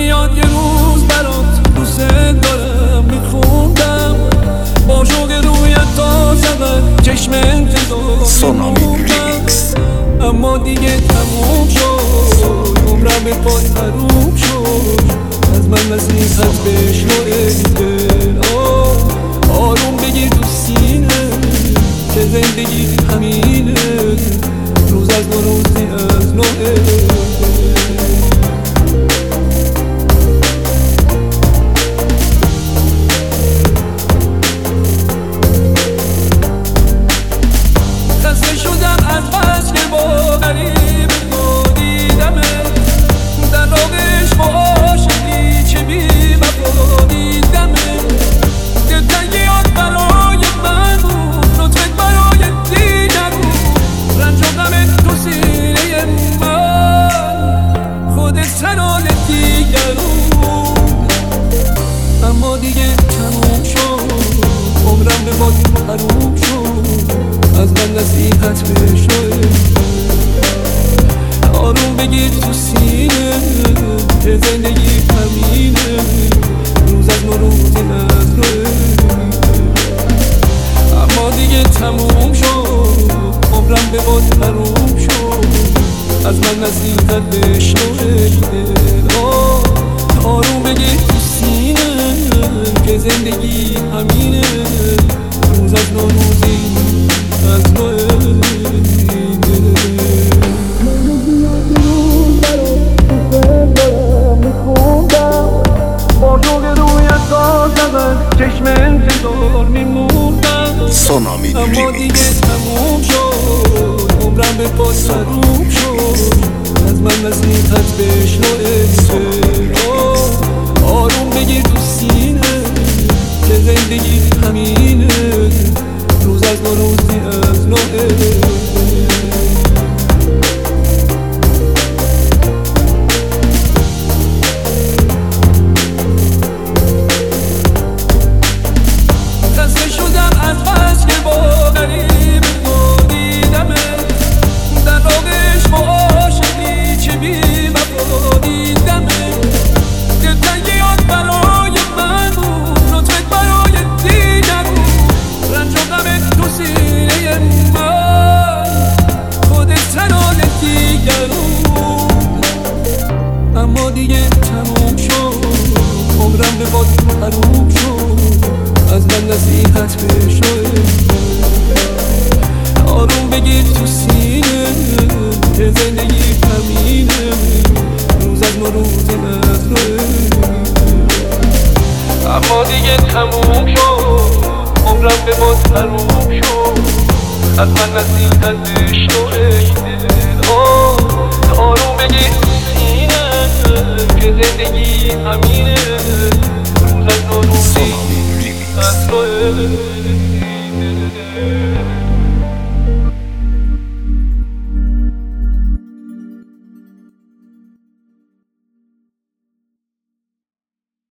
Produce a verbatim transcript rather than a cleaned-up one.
میاد یه روز برات دوست دارم میخوندم با شوق روی تا زدن چشم انتظار میموندم، اما دیگه تموم شد عمرم به پات حروم شد، از من نصیحت بشنوه دل. آروم بگیر تو سینه که زندگی همینه، روز از نو روزی از نوه. خسته شدم از بس که با غریب تو دیدمه، در راقش با عاشقی چه بی وفا دیدمه. دلتنگیات برای من بود، لطفت برای دیگر بود، رنج و غمت تو سینه من، خودت تنال دیگر بود. اما دیگه تموم شد عمرم به باد حروم شد، از من نصیحت بشنوه. آروم بگیر تو سینه که زندگی همینه، روز از نو روزی از نوه. اما دیگه تموم شد عمرم به باد حروم شد، از من نصیحت بشنوه. آروم بگیر تو سینه که زندگی همینه، روز از نو روزی از نوه. چشم انتظار میموندم، اما دیگه تموم شد عمرم به پاس حروم شد، از من نصیحت بشنوه. آروم بگیر تو سینه که زندگی همینه، روز از نو روزی از نوه. اما دیگه تموم شد عمرم به باد حروم شد، از من نصیحت بشنوه. آروم بگیر تو سینه که زندگی همینه، روز از نو روزی از نوه. اما دیگه تموم شد عمرم به باد حروم شد، از من نصیحت بشنوه. آروم بگیر